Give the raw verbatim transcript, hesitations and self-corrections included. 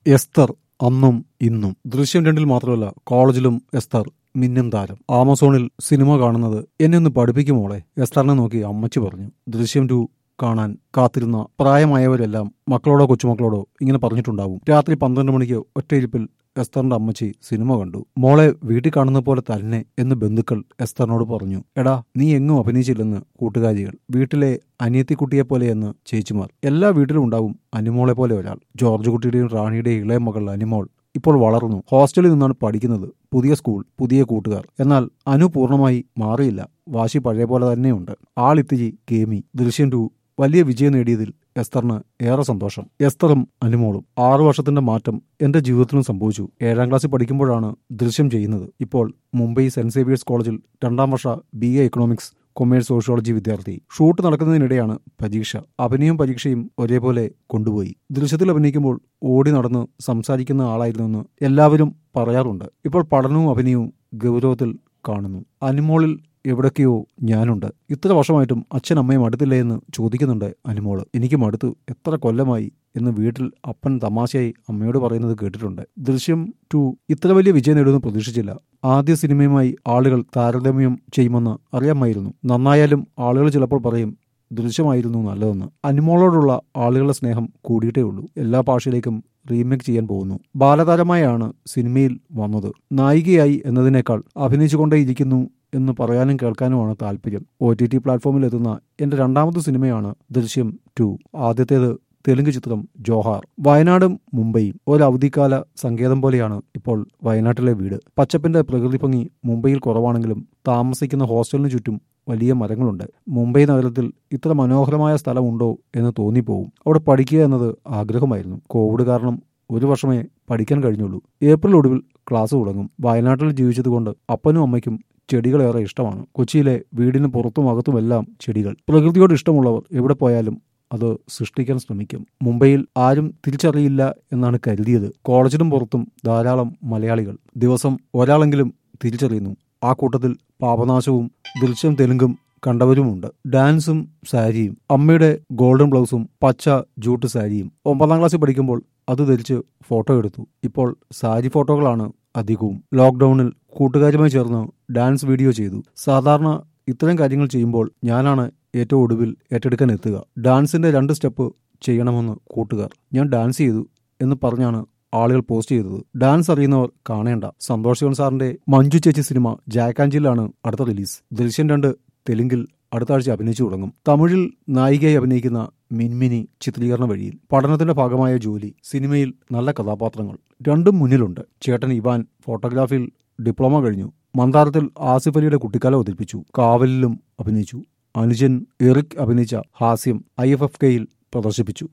എസ്തർ അന്നും ഇന്നും. ദൃശ്യം രണ്ടിൽ മാത്രമല്ല കോളേജിലും എസ്തർ മിന്നും താരം. ആമസോണിൽ സിനിമ കാണുന്നത് എന്നെ ഒന്ന് പഠിപ്പിക്കുമോളെ, എസ്തറിനെ നോക്കി അമ്മച്ചി പറഞ്ഞു. ദൃശ്യം ടു കാണാൻ കാത്തിരുന്ന പ്രായമായവരെല്ലാം മക്കളോടോ കൊച്ചുമക്കളോടോ ഇങ്ങനെ പറഞ്ഞിട്ടുണ്ടാവും. രാത്രി പന്ത്രണ്ട് മണിക്ക് ഒറ്റയിരിപ്പിൽ എസ്തറിന്റെ അമ്മച്ചി സിനിമ കണ്ടു. മോളെ വീട്ടിൽ കാണുന്ന പോലെ തന്നെ എന്ന് ബന്ധുക്കൾ എസ്തറിനോട് പറഞ്ഞു. എടാ, നീ എങ്ങും അഭിനയിച്ചില്ലെന്ന് കൂട്ടുകാരികൾ. വീട്ടിലെ അനിയത്തിക്കുട്ടിയെ പോലെയെന്ന് ചേച്ചിമാർ. എല്ലാ വീട്ടിലും ഉണ്ടാവും അനുമോളെ പോലെ ഒരാൾ. ജോർജ് കുട്ടിയുടെയും റാണിയുടെയും ഇളയ മകൾ അനുമോൾ ഇപ്പോൾ വളർന്നു. ഹോസ്റ്റലിൽ നിന്നാണ് പഠിക്കുന്നത്. പുതിയ സ്കൂൾ, പുതിയ കൂട്ടുകാർ. എന്നാൽ അനു പൂർണ്ണമായി മാറിയില്ല. വാശി പഴയ പോലെ തന്നെയുണ്ട്. ആളിത്തിരി കേമി. ദൃശ്യം ടു വലിയ വിജയം നേടിയതിൽ എസ്തറിന് ഏറെ സന്തോഷം. എസ്തറും അനുമോളും. ആറു വർഷത്തിന്റെ മാറ്റം എന്റെ ജീവിതത്തിലും സംഭവിച്ചു. ഏഴാം ക്ലാസ്സിൽ പഠിക്കുമ്പോഴാണ് ദൃശ്യം ചെയ്യുന്നത്. ഇപ്പോൾ മുംബൈ സെന്റ് സേവിയേഴ്സ് കോളേജിൽ രണ്ടാം വർഷ B A economics commerce sociology വിദ്യാർത്ഥി. ഷൂട്ട് നടക്കുന്നതിനിടെയാണ് പരീക്ഷ. അഭിനയവും പരീക്ഷയും ഒരേപോലെ കൊണ്ടുപോയി. ദൃശ്യത്തിൽ അഭിനയിക്കുമ്പോൾ ഓടി നടന്ന് സംസാരിക്കുന്ന ആളായിരുന്നെന്ന് എല്ലാവരും പറയാറുണ്ട്. ഇപ്പോൾ പഠനവും അഭിനയവും ഗൗരവത്തിൽ കാണുന്നു. അനുമോളിൽ എവിടൊക്കെയോ ഞാനുണ്ട്. ഇത്ര വർഷമായിട്ടും അച്ഛൻ അമ്മയും അടുത്തില്ലേ എന്ന് ചോദിക്കുന്നുണ്ട് അനുമോള്. എനിക്ക് മടുത്തു, എത്ര കൊല്ലമായി എന്ന് വീട്ടിൽ അപ്പൻ തമാശയായി അമ്മയോട് പറയുന്നത് കേട്ടിട്ടുണ്ട്. ദൃശ്യം ടു ഇത്ര വലിയ വിജയം നേടുമെന്ന് പ്രതീക്ഷിച്ചില്ല. ആദ്യ സിനിമയുമായി ആളുകൾ താരതമ്യം ചെയ്യുമെന്ന് അറിയാമായിരുന്നു. നന്നായാലും ആളുകൾ ചിലപ്പോൾ പറയും ദൃശ്യമായിരുന്നു നല്ലതെന്ന്. അനുമോളോടുള്ള ആളുകളുടെ സ്നേഹം കൂടിയിട്ടേ ഉള്ളൂ. എല്ലാ ഭാഷയിലേക്കും റീമേക്ക് ചെയ്യാൻ പോകുന്നു. ബാലതാരമായാണ് സിനിമയിൽ വന്നത്. നായികയായി എന്നതിനേക്കാൾ അഭിനയിച്ചുകൊണ്ടേയിരിക്കുന്നു എന്ന് പറയാനും കേൾക്കാനുമാണ് താല്പര്യം. ഒ ടി ടി പ്ലാറ്റ്ഫോമിൽ എത്തുന്ന എന്റെ രണ്ടാമത്തെ സിനിമയാണ് ദൃശ്യം ടു. ആദ്യത്തേത് തെലുങ്ക് ചിത്രം ജോഹാർ. വയനാടും മുംബൈയും ഒരു അവധിക്കാല സങ്കേതം പോലെയാണ് ഇപ്പോൾ വയനാട്ടിലെ വീട്. പച്ചപ്പിന്റെ പ്രകൃതി ഭംഗി മുംബൈയിൽ കുറവാണെങ്കിലും താമസിക്കുന്ന ഹോസ്റ്റലിന് ചുറ്റും വലിയ മരങ്ങളുണ്ട്. മുംബൈ നഗരത്തിൽ ഇത്ര മനോഹരമായ സ്ഥലമുണ്ടോ എന്ന് തോന്നിപ്പോവും. അവിടെ പഠിക്കുക എന്നത് ആഗ്രഹമായിരുന്നു. കോവിഡ് കാരണം ഒരു വർഷമേ പഠിക്കാൻ കഴിഞ്ഞുള്ളൂ. ഏപ്രിൽ ഒടുവിൽ ക്ലാസ് തുടങ്ങും. വയനാട്ടിൽ ജീവിച്ചതുകൊണ്ട് അപ്പനും അമ്മയ്ക്കും ചെടികളേറെ ഇഷ്ടമാണ്. കൊച്ചിയിലെ വീടിന് പുറത്തും അകത്തുമെല്ലാം ചെടികൾ. പ്രകൃതിയോട് ഇഷ്ടമുള്ളവർ എവിടെ പോയാലും അത് സൃഷ്ടിക്കാൻ ശ്രമിക്കും. മുംബൈയിൽ ആരും തിരിച്ചറിയില്ല എന്നാണ് കരുതിയത്. കോളേജിനും പുറത്തും ധാരാളം മലയാളികൾ. ദിവസം ഒരാളെങ്കിലും തിരിച്ചറിയുന്നു. ആ കൂട്ടത്തിൽ പാപനാശവും ദൃശ്യം തെലുങ്കും കണ്ടവരുമുണ്ട്. ഡാൻസും സാരിയും. അമ്മയുടെ ഗോൾഡൻ ബ്ലൗസും പച്ച ജൂട്ട് സാരിയും. ഒമ്പതാം ക്ലാസ്സിൽ പഠിക്കുമ്പോൾ അത് ധരിച്ച് ഫോട്ടോ എടുത്തു. ഇപ്പോൾ സാരി ഫോട്ടോകളാണ് അധികവും. ലോക്ക്ഡൌണിൽ കൂട്ടുകാരുമായി ചേർന്ന് ഡാൻസ് വീഡിയോ ചെയ്തു. സാധാരണ ഇത്തരം കാര്യങ്ങൾ ചെയ്യുമ്പോൾ ഞാനാണ് ഏറ്റവും ഒടുവിൽ ഏറ്റെടുക്കാൻ എത്തുക. ഡാൻസിന്റെ രണ്ട് സ്റ്റെപ്പ് ചെയ്യണമെന്ന് കൂട്ടുകാർ. ഞാൻ ഡാൻസ് ചെയ്തു എന്ന് പറഞ്ഞാണ് ആളുകൾ പോസ്റ്റ് ചെയ്തത്. ഡാൻസ് അറിയുന്നവർ കാണേണ്ട. സന്തോഷ് ശിവൻ സാറിന്റെ മഞ്ജു ചേച്ചി സിനിമ ജാക്കാഞ്ചിലാണ് അടുത്ത റിലീസ്. ദൃശ്യം രണ്ട് തെലുങ്കിൽ അടുത്ത ആഴ്ച അഭിനയിച്ചു തുടങ്ങും. തമിഴിൽ നായികയായി അഭിനയിക്കുന്ന മിൻമിനി ചിത്രീകരണ വഴിയിൽ. പഠനത്തിന്റെ ഭാഗമായ ജോലി. സിനിമയിൽ നല്ല കഥാപാത്രങ്ങൾ. രണ്ടും മുന്നിലുണ്ട്. ചേട്ടൻ ഇവാൻ ഫോട്ടോഗ്രാഫിയിൽ ഡിപ്ലോമ കഴിഞ്ഞു. മന്ദാരത്തിൽ ആസിഫ് അലിയുടെ കുട്ടിക്കാലം അവതരിപ്പിച്ചു. കാവലിലും അഭിനയിച്ചു. അനുജൻ എറിക് അഭിനയിച്ച ഹാസ്യം ഐ എഫ് എഫ് കെയിൽ പ്രദർശിപ്പിച്ചു.